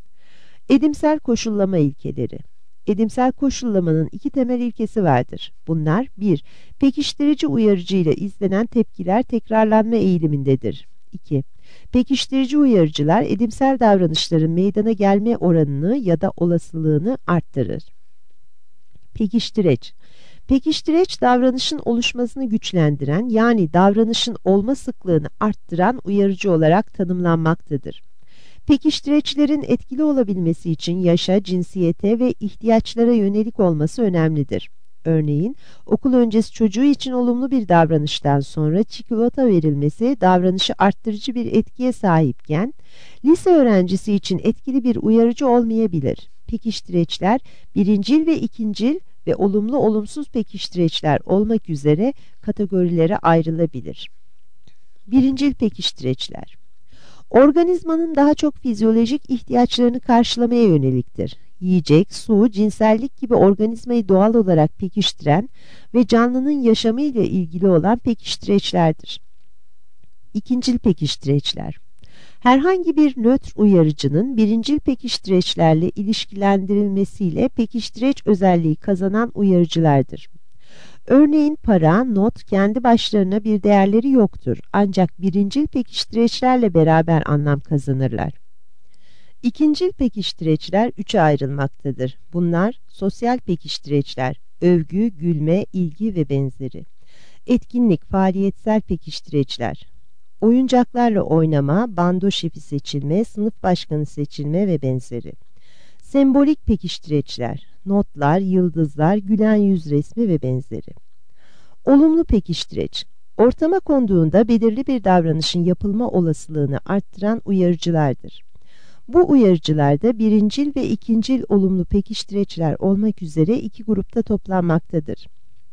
Edimsel koşullama ilkeleri. Edimsel koşullamanın iki temel ilkesi vardır. Bunlar bir Pekiştirici uyarıcı ile izlenen tepkiler tekrarlanma eğilimindedir. iki Pekiştirici uyarıcılar edimsel davranışların meydana gelme oranını ya da olasılığını arttırır. Pekiştireç. Pekiştireç davranışın oluşmasını güçlendiren yani davranışın olma sıklığını arttıran uyarıcı olarak tanımlanmaktadır. Pekiştireçlerin etkili olabilmesi için yaşa, cinsiyete ve ihtiyaçlara yönelik olması önemlidir. Örneğin, okul öncesi çocuğu için olumlu bir davranıştan sonra çikolata verilmesi davranışı arttırıcı bir etkiye sahipken, lise öğrencisi için etkili bir uyarıcı olmayabilir. Pekiştireçler, birincil ve ikincil ve olumlu olumsuz pekiştireçler olmak üzere kategorilere ayrılabilir. Birincil pekiştireçler. Organizmanın daha çok fizyolojik ihtiyaçlarını karşılamaya yöneliktir. Yiyecek, su, cinsellik gibi organizmayı doğal olarak pekiştiren ve canlının yaşamı ile ilgili olan pekiştireçlerdir. İkincil pekiştireçler. Herhangi bir nötr uyarıcının birincil pekiştireçlerle ilişkilendirilmesiyle pekiştireç özelliği kazanan uyarıcılardır. Örneğin para, not kendi başlarına bir değerleri yoktur ancak birincil pekiştireçlerle beraber anlam kazanırlar. İkincil pekiştireçler üçe ayrılmaktadır. Bunlar sosyal pekiştireçler, övgü, gülme, ilgi ve benzeri. Etkinlik, faaliyetsel pekiştireçler, oyuncaklarla oynama, bando şefi seçilme, sınıf başkanı seçilme ve benzeri. Sembolik pekiştireçler, notlar, yıldızlar, gülen yüz resmi ve benzeri. Olumlu pekiştireç, ortama konduğunda belirli bir davranışın yapılma olasılığını arttıran uyarıcılardır. Bu uyarıcılarda birincil ve ikincil olumlu pekiştireçler olmak üzere iki grupta toplanmaktadır.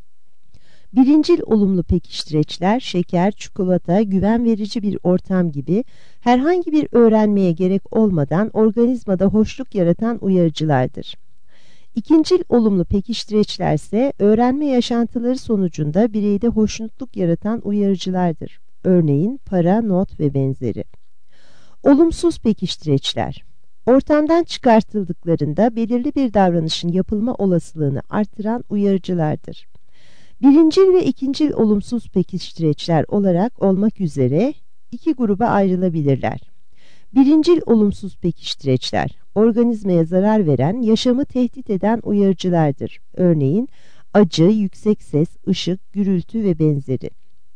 Birincil olumlu pekiştireçler, şeker, çikolata, güven verici bir ortam gibi herhangi bir öğrenmeye gerek olmadan organizmada hoşluk yaratan uyarıcılardır. İkincil olumlu pekiştireçler ise öğrenme yaşantıları sonucunda bireyde hoşnutluk yaratan uyarıcılardır. Örneğin para, not ve benzeri. Olumsuz pekiştireçler, ortamdan çıkartıldıklarında belirli bir davranışın yapılma olasılığını artıran uyarıcılardır. Birincil ve ikincil olumsuz pekiştireçler olarak olmak üzere iki gruba ayrılabilirler. Birincil olumsuz pekiştireçler, organizmaya zarar veren, yaşamı tehdit eden uyarıcılardır. Örneğin acı, yüksek ses, ışık, gürültü ve benzeri.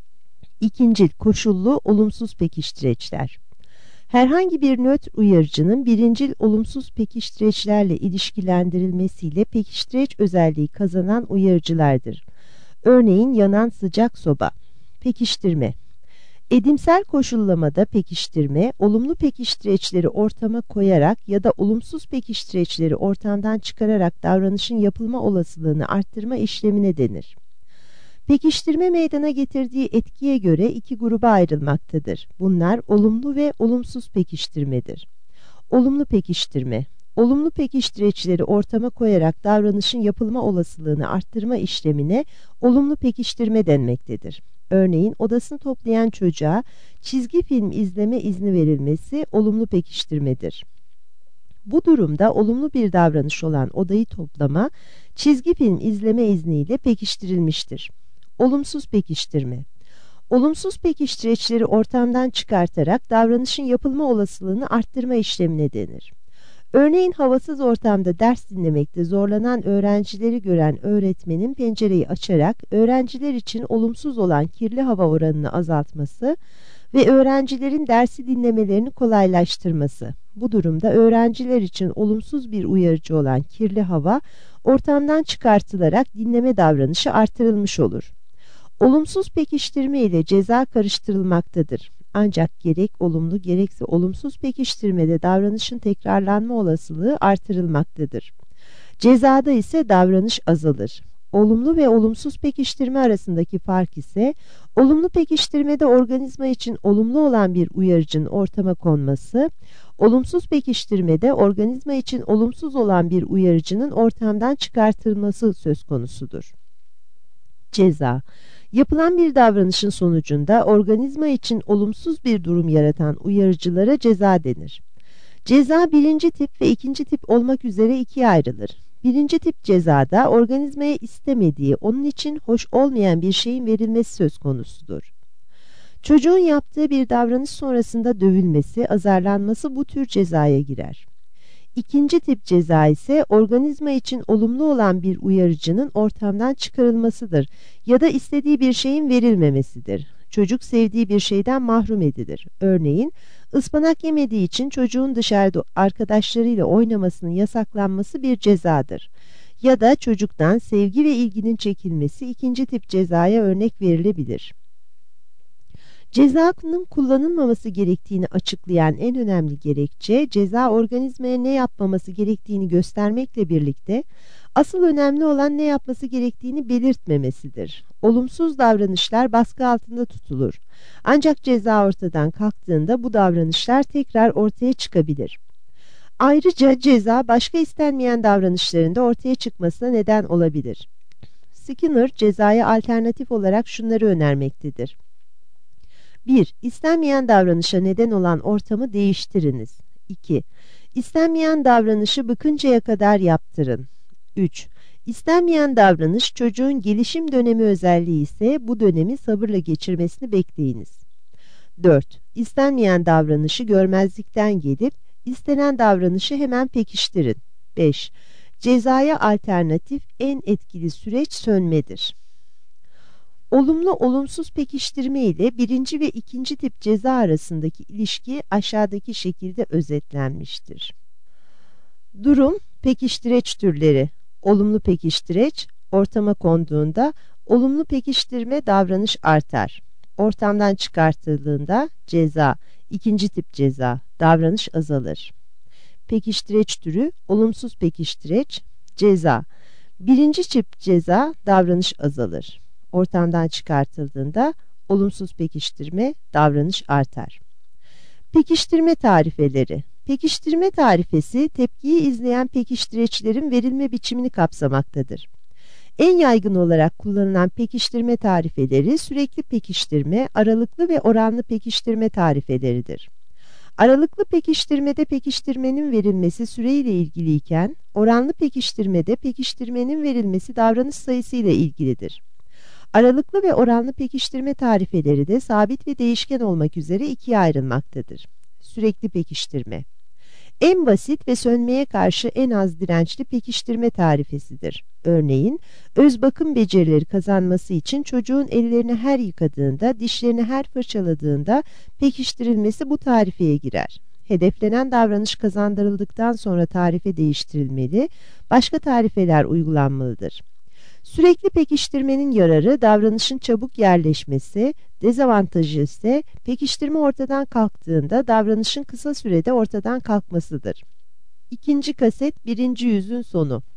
İkincil koşullu olumsuz pekiştireçler. Herhangi bir nötr uyarıcının birincil olumsuz pekiştireçlerle ilişkilendirilmesiyle pekiştireç özelliği kazanan uyarıcılardır. Örneğin yanan sıcak soba. Pekiştirme. Edimsel koşullamada pekiştirme, olumlu pekiştireçleri ortama koyarak ya da olumsuz pekiştireçleri ortamdan çıkararak davranışın yapılma olasılığını arttırma işlemine denir. Pekiştirme meydana getirdiği etkiye göre iki gruba ayrılmaktadır. Bunlar olumlu ve olumsuz pekiştirmedir. Olumlu pekiştirme, olumlu pekiştireçleri ortama koyarak davranışın yapılma olasılığını arttırma işlemine olumlu pekiştirme denmektedir. Örneğin odasını toplayan çocuğa çizgi film izleme izni verilmesi olumlu pekiştirmedir. Bu durumda olumlu bir davranış olan odayı toplama, çizgi film izleme izniyle pekiştirilmiştir. Olumsuz pekiştirme. Olumsuz pekiştireçleri ortamdan çıkartarak davranışın yapılma olasılığını arttırma işlemine denir. Örneğin havasız ortamda ders dinlemekte zorlanan öğrencileri gören öğretmenin pencereyi açarak öğrenciler için olumsuz olan kirli hava oranını azaltması ve öğrencilerin dersi dinlemelerini kolaylaştırması. Bu durumda öğrenciler için olumsuz bir uyarıcı olan kirli hava ortamdan çıkartılarak dinleme davranışı artırılmış olur. Olumsuz pekiştirme ile ceza karıştırılmaktadır. Ancak gerek olumlu gerekse olumsuz pekiştirmede davranışın tekrarlanma olasılığı artırılmaktadır. Cezada ise davranış azalır. Olumlu ve olumsuz pekiştirme arasındaki fark ise olumlu pekiştirmede organizma için olumlu olan bir uyarıcının ortama konması, olumsuz pekiştirmede organizma için olumsuz olan bir uyarıcının ortamdan çıkartılması söz konusudur. Ceza. Yapılan bir davranışın sonucunda organizma için olumsuz bir durum yaratan uyarıcılara ceza denir. Ceza birinci tip ve ikinci tip olmak üzere ikiye ayrılır. Birinci tip cezada organizmaya istemediği, onun için hoş olmayan bir şeyin verilmesi söz konusudur. Çocuğun yaptığı bir davranış sonrasında dövülmesi, azarlanması bu tür cezaya girer. İkinci tip ceza ise organizma için olumlu olan bir uyarıcının ortamdan çıkarılmasıdır ya da istediği bir şeyin verilmemesidir. Çocuk sevdiği bir şeyden mahrum edilir. Örneğin, ıspanak yemediği için çocuğun dışarıda arkadaşlarıyla oynamasının yasaklanması bir cezadır. Ya da çocuktan sevgi ve ilginin çekilmesi ikinci tip cezaya örnek verilebilir. Cezanın kullanılmaması gerektiğini açıklayan en önemli gerekçe, ceza organizmaya ne yapmaması gerektiğini göstermekle birlikte, asıl önemli olan ne yapması gerektiğini belirtmemesidir. Olumsuz davranışlar baskı altında tutulur. Ancak ceza ortadan kalktığında bu davranışlar tekrar ortaya çıkabilir. Ayrıca ceza başka istenmeyen davranışların da ortaya çıkmasına neden olabilir. Skinner cezaya alternatif olarak şunları önermektedir. bir. İstenmeyen davranışa neden olan ortamı değiştiriniz. iki. İstenmeyen davranışı bıkıncaya kadar yaptırın. üç. İstenmeyen davranış çocuğun gelişim dönemi özelliği ise bu dönemi sabırla geçirmesini bekleyiniz. dört. İstenmeyen davranışı görmezlikten gelip istenen davranışı hemen pekiştirin. beş. Cezaya alternatif en etkili süreç sönmedir. Olumlu olumsuz pekiştirme ile birinci ve ikinci tip ceza arasındaki ilişki aşağıdaki şekilde özetlenmiştir. Durum, pekiştireç türleri. Olumlu pekiştireç, ortama konduğunda olumlu pekiştirme davranış artar. Ortamdan çıkartıldığında ceza, ikinci tip ceza, davranış azalır. Pekiştireç türü, olumsuz pekiştireç, ceza. Birinci tip ceza, davranış azalır. Ortamdan çıkartıldığında olumsuz pekiştirme, davranış artar. Pekiştirme tarifeleri. Pekiştirme tarifesi, tepkiyi izleyen pekiştireçlerin verilme biçimini kapsamaktadır. En yaygın olarak kullanılan pekiştirme tarifeleri sürekli pekiştirme, aralıklı ve oranlı pekiştirme tarifeleridir. Aralıklı pekiştirmede pekiştirmenin verilmesi süreyle ilgiliyken, oranlı pekiştirmede pekiştirmenin verilmesi davranış sayısı ile ilgilidir. Aralıklı ve oranlı pekiştirme tarifeleri de sabit ve değişken olmak üzere ikiye ayrılmaktadır. Sürekli pekiştirme en basit ve sönmeye karşı en az dirençli pekiştirme tarifesidir. Örneğin, öz bakım becerileri kazanması için çocuğun ellerini her yıkadığında, dişlerini her fırçaladığında pekiştirilmesi bu tarifeye girer. Hedeflenen davranış kazandırıldıktan sonra tarife değiştirilmeli, başka tarifeler uygulanmalıdır. Sürekli pekiştirmenin yararı davranışın çabuk yerleşmesi, dezavantajı ise pekiştirme ortadan kalktığında davranışın kısa sürede ortadan kalkmasıdır. İkinci kaset birinci yüzün sonu.